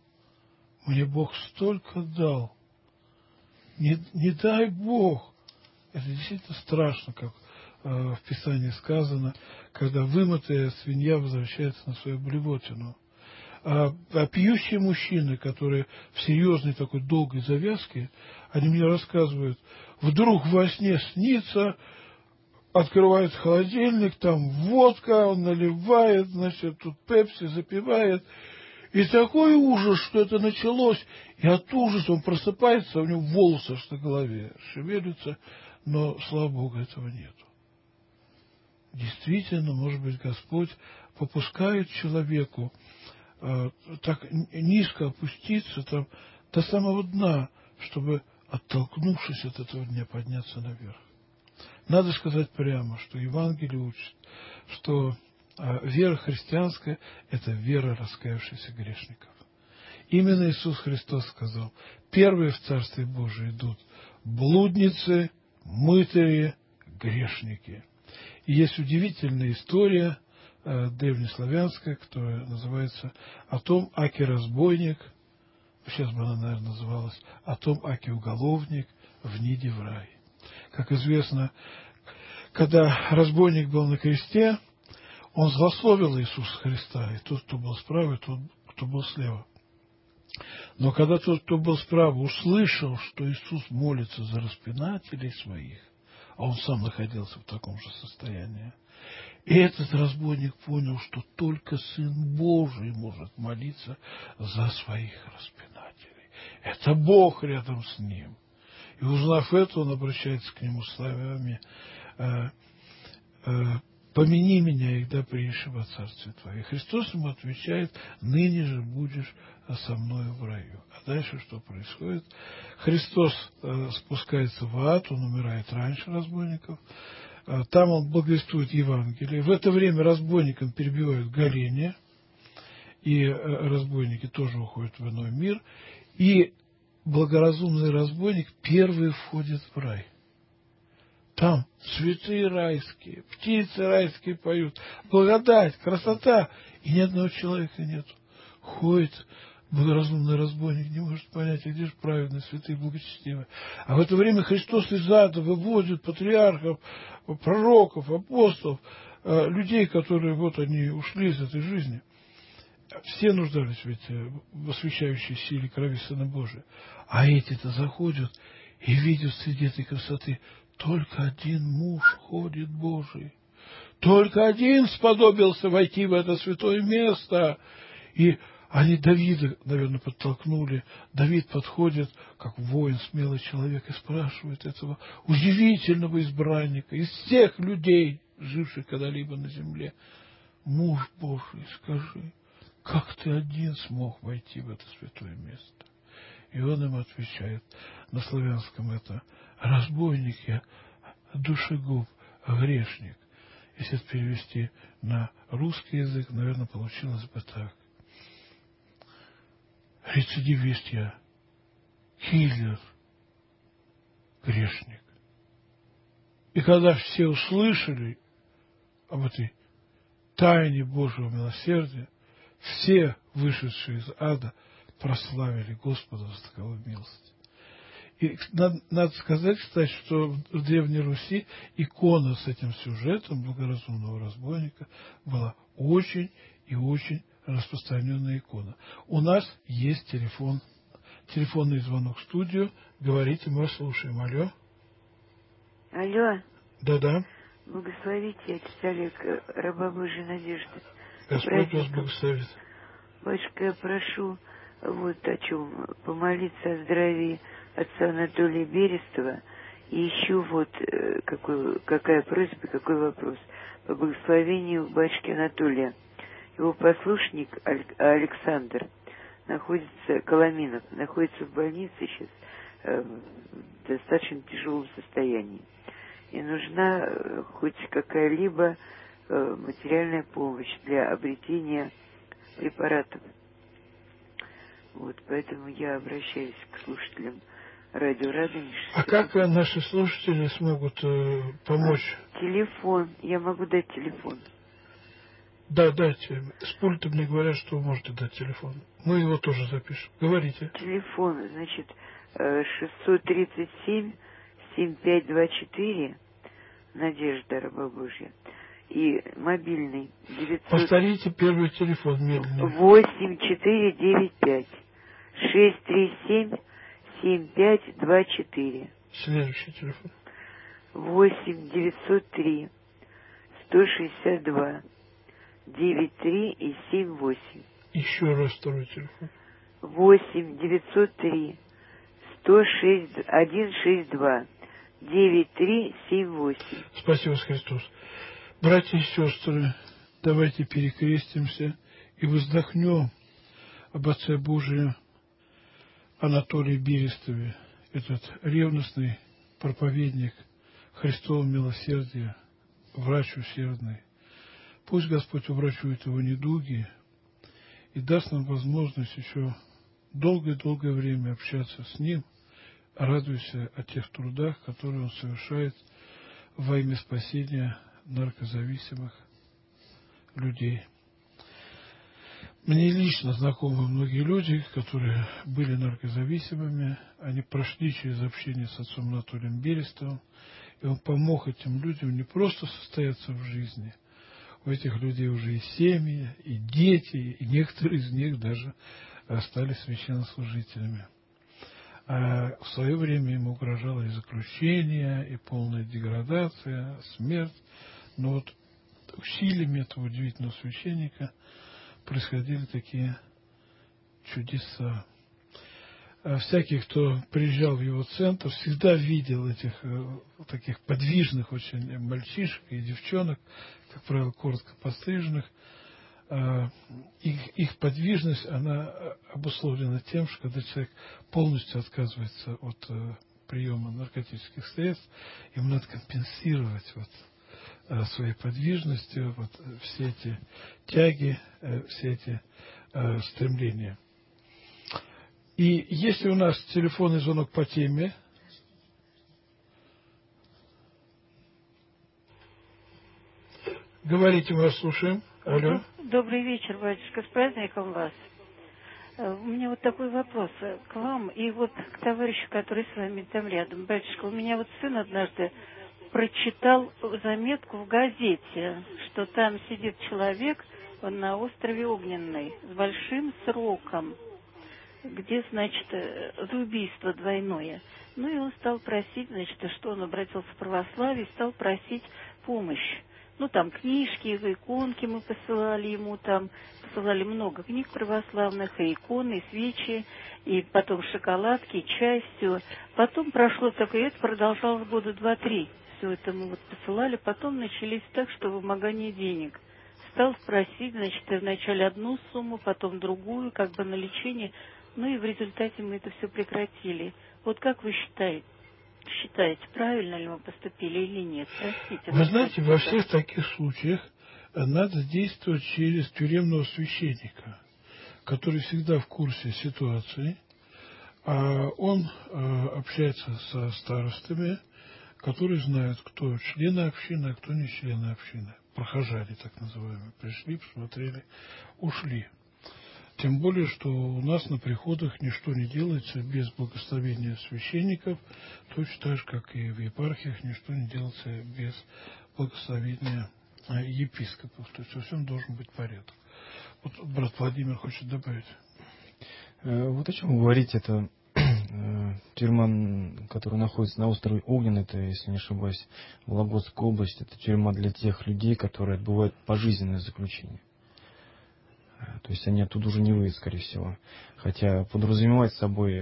мне Бог столько дал. Не, не дай Бог. Это действительно страшно, как э, в Писании сказано, когда вымытая свинья возвращается на свою блевотину. А, а пьющие мужчины, которые в серьезной такой долгой завязке, они мне рассказывают, вдруг во сне снится, открывает холодильник, там водка, он наливает, значит, тут пепси запивает. И такой ужас, что это началось. И от ужаса он просыпается, у него волосы аж на голове шевелятся, но, слава Богу, этого нету. Действительно, может быть, Господь попускает человеку э, так низко опуститься там, до самого дна, чтобы, оттолкнувшись от этого дня, подняться наверх. Надо сказать прямо, что Евангелие учит, что э, вера христианская – это вера раскаявшихся грешников. Именно Иисус Христос сказал: первые в Царстве Божие идут блудницы, мытари, грешники. И есть удивительная история э, древнеславянская, которая называется «О том, аки разбойник», сейчас бы она, наверное, называлась «О том, аки уголовник, вниде в рай». Как известно, когда разбойник был на кресте, он злословил Иисуса Христа, и тот, кто был справа, и тот, кто был слева. Но когда тот, кто был справа, услышал, что Иисус молится за распинателей своих, а он сам находился в таком же состоянии, и этот разбойник понял, что только Сын Божий может молиться за своих распинателей. Это Бог рядом с ним. И узнав это, он обращается к нему словами: э, э, помяни меня, и да приишь во Царствие Твое. Христос ему отвечает: ныне же будешь со мною в раю. А дальше что происходит? Христос э, спускается в ад, он умирает раньше разбойников. Э, там он благовествует Евангелие. В это время разбойникам перебивают горение, и э, разбойники тоже уходят в иной мир. И благоразумный разбойник первый входит в рай. Там цветы райские, птицы райские поют, благодать, красота, и ни одного человека нет. Ходит благоразумный разбойник, не может понять, где же праведные, святые, благочестивые. А в это время Христос из ада выводит патриархов, пророков, апостолов, людей, которые вот они ушли из этой жизни. Все нуждались ведь в освящающей силе крови Сына Божия. А эти-то заходят и видят среди этой красоты: только один муж ходит Божий. Только один сподобился войти в это святое место. И они Давида, наверное, подтолкнули. Давид подходит, как воин, смелый человек, и спрашивает этого удивительного избранника из всех людей, живших когда-либо на земле: муж Божий, скажи, как ты один смог войти в это святое место? И он им отвечает на славянском это: разбойник я, душегуб, грешник. Если это перевести на русский язык, наверное, получилось бы так: рецидивист я, киллер, грешник. И когда все услышали об этой тайне Божьего милосердия, все, вышедшие из ада, прославили Господа за таковую милость. И надо, надо сказать, кстати, что в Древней Руси икона с этим сюжетом благоразумного разбойника была очень и очень распространенная икона. У нас есть телефон, телефонный звонок в студию. Говорите, мы вас слушаем. Алло. Алло. Да-да. Благословите, отец Олег, раба Божьей надежды. Господь вас благословит. Батюшка, я прошу вот о чем: помолиться о здравии отца Анатолия Берестова. И еще вот какой, какая просьба, какой вопрос по благословению батюшки Анатолия. Его послушник Александр находится, Коломинов, находится в больнице сейчас э, в достаточно тяжелом состоянии. И нужна э, хоть какая-либо э, материальная помощь для обретения препаратов. Вот, поэтому я обращаюсь к слушателям радио Радонеж. А как наши слушатели смогут э, помочь? А, телефон. Я могу дать телефон. Да, дайте. С пульта мне говорят, что вы можете дать телефон. Мы его тоже запишем. Говорите. Телефон, значит, шестьсот тридцать семь семь пять два четыре, Надежда, раба Божья. И мобильный девятьсот... Повторите первый телефон медленно. восемь четыре девять пять шесть три семь семь пять два четыре. Следующий телефон. восемь девятьсот три сто шестьдесят два девять три и семь восемь. Еще раз второй телефон. восемь девятьсот три сто шесть один шесть два девять три семь восемь. Спасибо, Христос. Братья и сестры, давайте перекрестимся и вздохнем об Отце Божием Анатолии Берестове, этот ревностный проповедник Христова милосердия, врач усердный. Пусть Господь уврачует его недуги и даст нам возможность еще долгое-долгое время общаться с Ним, радуясь о тех трудах, которые Он совершает во имя спасения наркозависимых людей. Мне лично знакомы многие люди, которые были наркозависимыми. Они прошли через общение с отцом Анатолием Берестовым, и он помог этим людям не просто состояться в жизни. У этих людей уже и семьи, и дети, и некоторые из них даже стали священнослужителями. А в свое время ему угрожало и заключение, и полная деградация, смерть. Но вот усилиями этого удивительного священника происходили такие чудеса. всякий, кто приезжал в его центр, всегда видел этих таких подвижных очень мальчишек и девчонок, как правило, коротко постриженных. Их, их подвижность, она обусловлена тем, что когда человек полностью отказывается от приема наркотических средств, ему надо компенсировать вот, своей подвижностью вот, все эти тяги, все эти стремления. И если у нас телефонный звонок по теме, говорите, мы вас слушаем. Алло. Добрый вечер, батюшка, с праздником вас. У меня вот такой вопрос к вам и вот к товарищу, который с вами там рядом. Батюшка, у меня вот сын однажды прочитал заметку в газете, что там сидит человек, он на острове Огненный, с большим сроком, где, значит, за убийство двойное. Ну и он стал просить, значит, что он обратился в православие, стал просить помощь. Ну, там книжки, иконки мы посылали ему, там посылали много книг православных, и иконы, и свечи, и потом шоколадки, и чай, все. Потом прошло такое, это продолжалось года два-три. Все это мы вот посылали, потом начались так, что вымогание денег. Стал просить, значит, вначале одну сумму, потом другую, как бы на лечение. Ну и в результате мы это все прекратили. Вот как вы считаете, считаете, правильно ли мы поступили или нет? Простите. Вы знаете, во всех таких случаях надо действовать через тюремного священника, который всегда в курсе ситуации. А он общается со старостами, которые знают, кто члены общины, а кто не члены общины. Прохожане, так называемые. Пришли, посмотрели, ушли. Тем более, что у нас на приходах ничто не делается без благословения священников, точно так же, как и в епархиях, ничто не делается без благословения епископов. То есть во всем должен быть порядок. Вот брат Владимир хочет добавить. Вот о чем вы говорите, это тюрьма, которая находится на острове Огненный, это, если не ошибаюсь, Вологодская область, это тюрьма для тех людей, которые отбывают пожизненное заключение. То есть они оттуда уже не выйдут, скорее всего. Хотя подразумевает собой,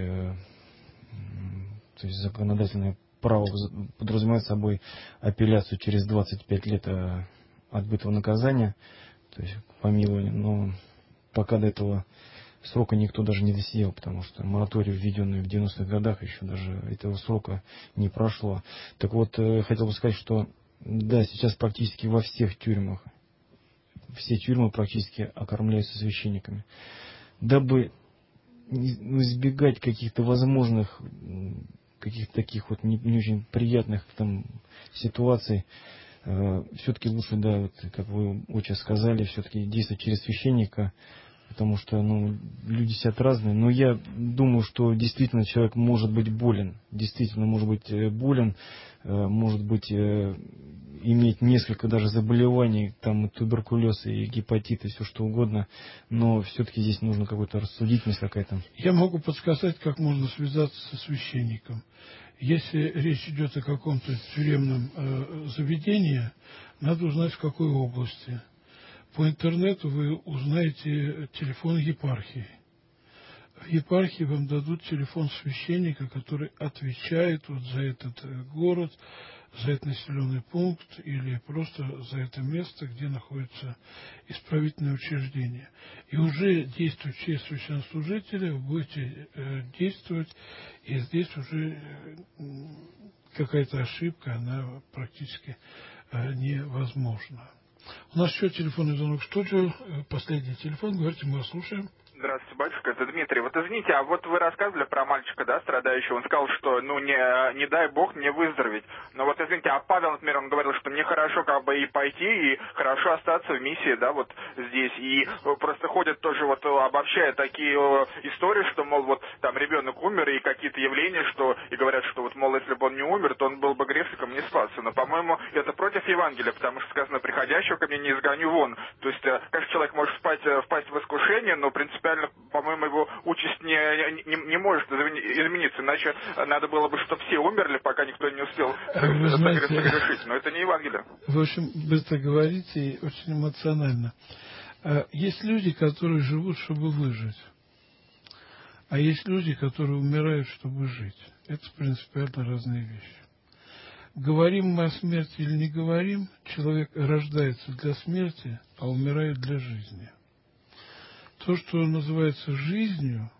то есть законодательное право подразумевает собой апелляцию через двадцать пять лет отбытого наказания, то есть помилование, но пока до этого срока никто даже не досидел, потому что мораторий, введенный в девяностых годах, еще даже этого срока не прошло. Так вот, хотел бы сказать, что да, сейчас практически во всех тюрьмах, все тюрьмы практически окормляются священниками. Дабы избегать каких-то возможных, каких-то таких вот не, не очень приятных там ситуаций, э, все-таки лучше, да, вот, как вы очень сказали, все-таки действовать через священника, потому что ну, люди сидят разные. Но я думаю, что действительно человек может быть болен, действительно может быть болен, э, может быть э, иметь несколько даже заболеваний, там и туберкулез, и гепатит, и все что угодно, но все-таки здесь нужна какая-то рассудительность какая-то. Я могу подсказать, как можно связаться со священником. Если речь идет о каком-то тюремном э, заведении, надо узнать, в какой области. По интернету вы узнаете телефон епархии. В епархии вам дадут телефон священника, который отвечает вот за этот город, за этот населенный пункт или просто за это место, где находится исправительное учреждение. И уже действуя через священнослужителя, вы будете э, действовать, и здесь уже э, какая-то ошибка, она практически э, невозможна. У нас еще телефонный звонок в студию. Последний телефон. Говорите, мы вас слушаем. Здравствуйте, батюшка, это Дмитрий. Вот извините, а вот вы рассказывали про мальчика, да, страдающего. Он сказал, что, ну, не, не дай бог мне выздороветь. Но вот, извините, а Павел, например, он говорил, что мне хорошо как бы и пойти, и хорошо остаться в миссии, да, вот здесь. И просто ходят тоже вот, обобщая такие истории, что, мол, вот там ребенок умер, и какие-то явления, что, и говорят, что вот, мол, если бы он не умер, то он был бы грешником, не спасся. Но, по-моему, это против Евангелия, потому что сказано, приходящего ко мне не изгоню вон. То есть, конечно, человек может впасть, впасть в искушение, но принципиально, по-моему, его участь не, не, не может измениться, иначе надо было бы, чтобы все умерли, пока никто не успел согрешить. Но это не Евангелие. В общем, быстро говорите и очень эмоционально. Есть люди, которые живут, чтобы выжить. А есть люди, которые умирают, чтобы жить. Это принципиально разные вещи. Говорим мы о смерти или не говорим, человек рождается для смерти, а умирает для жизни. То, что называется жизнью,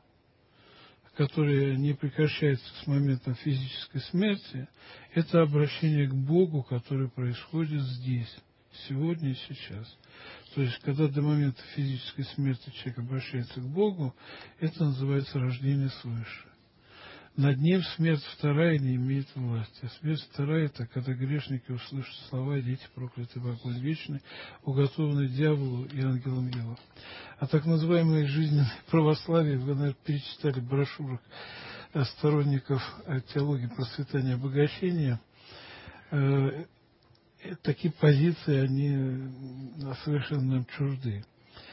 которая не прекращается с момента физической смерти, это обращение к Богу, которое происходит здесь, сегодня и сейчас. То есть, когда до момента физической смерти человек обращается к Богу, это называется рождение свыше. Над ним смерть вторая не имеет власти. А смерть вторая – это когда грешники услышат слова «Дети прокляты в огонь вечный», уготованный дьяволу и ангелам его. А так называемые жизненные православие, вы, наверное, перечитали в брошюрах сторонников теологии процветания и обогащения, э, такие позиции, они совершенно нам чужды.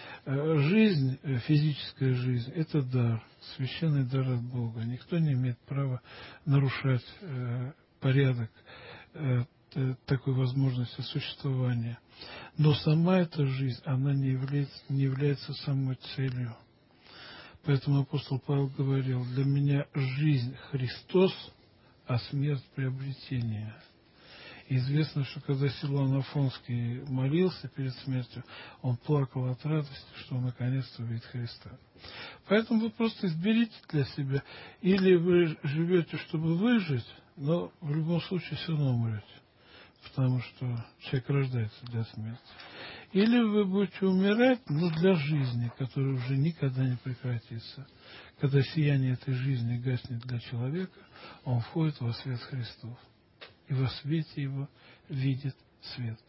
Жизнь, физическая жизнь – это дар, священный дар от Бога. Никто не имеет права нарушать э, порядок э, такой возможности существования. Но сама эта жизнь, она не является, не является самой целью. Поэтому апостол Павел говорил: для меня жизнь Христос, а смерть приобретение. Известно, что когда Силуан Афонский молился перед смертью, он плакал от радости, что он наконец-то увидит Христа. Поэтому вы просто изберите для себя. Или вы живете, чтобы выжить, но в любом случае все равно умрете. Потому что человек рождается для смерти. Или вы будете умирать, но для жизни, которая уже никогда не прекратится. Когда сияние этой жизни гаснет для человека, он входит во свет Христов. И во свете его видит свет.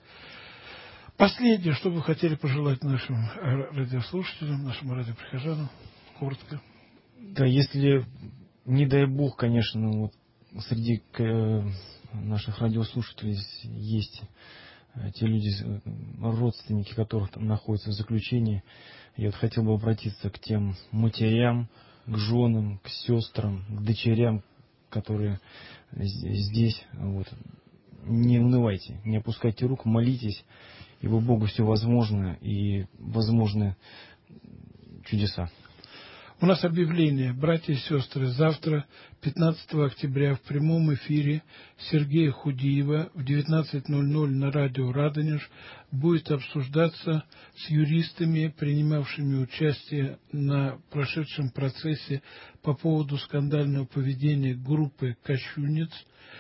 Последнее, что вы хотели пожелать нашим радиослушателям, нашим радиоприхожанам, коротко. Да, если, не дай бог, конечно, вот среди наших радиослушателей есть те люди, родственники которых там находятся в заключении, я вот хотел бы обратиться к тем матерям, к женам, к сестрам, к дочерям, которые здесь. Вот. Не унывайте, не опускайте рук, молитесь, ибо Богу все возможно, и возможны чудеса. У нас объявление, братья и сестры, завтра, пятнадцатого октября, в прямом эфире Сергея Худиева в девятнадцать ноль ноль на радио «Радонеж» будет обсуждаться с юристами, принимавшими участие на прошедшем процессе по поводу скандального поведения группы «Кощунниц»,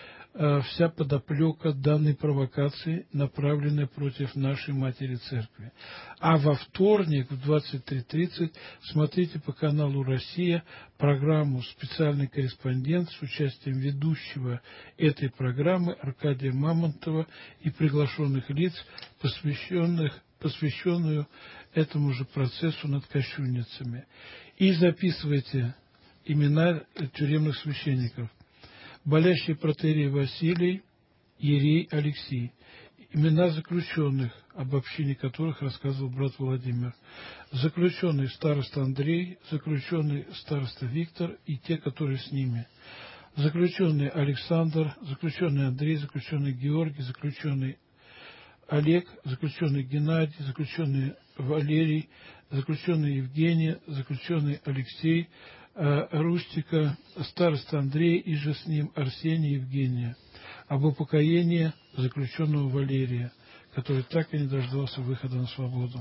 вся подоплека данной провокации, направленная против нашей Матери Церкви. А во вторник в двадцать три тридцать смотрите по каналу «Россия» программу «Специальный корреспондент» с участием ведущего этой программы Аркадия Мамонтова и приглашенных лиц, посвященных, посвященную этому же процессу над кощунницами. И записывайте имена тюремных священников. Болящий протоиерей Василий, иерей Алексей. Имена заключенных, об общине которых рассказывал брат Владимир. Заключенный староста Андрей, заключенный староста Виктор и те, которые с ними. Заключенный Александр, заключенный Андрей, заключенный Георгий, заключенный Олег, заключенный Геннадий, заключенный Валерий, заключенный Евгений, заключенный Алексей, Рустика, староста Андрей и же с ним Арсений и Евгения. Об упокоении заключенного Валерия, который так и не дождался выхода на свободу.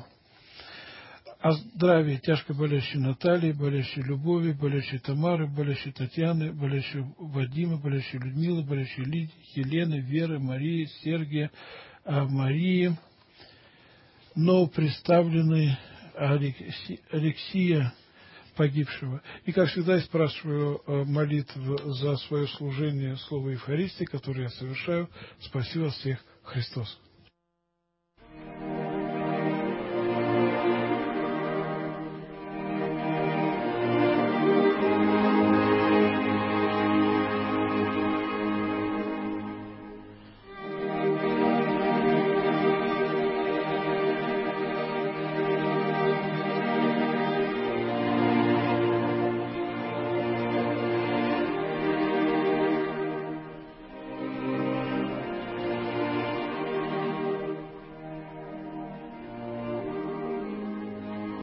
О здравии тяжко болящей Натальи, болящей Любови, болящей Тамары, болящей Татьяны, болящей Вадима, болящей Людмилы, болящей Лидии, Елены, Веры, Марии, Сергия, Марии, новоприставленной Алексия, погибшего. И, как всегда, я спрашиваю молитву за свое служение Слова Евхаристии, которое я совершаю. Спаси вас всех, Христос.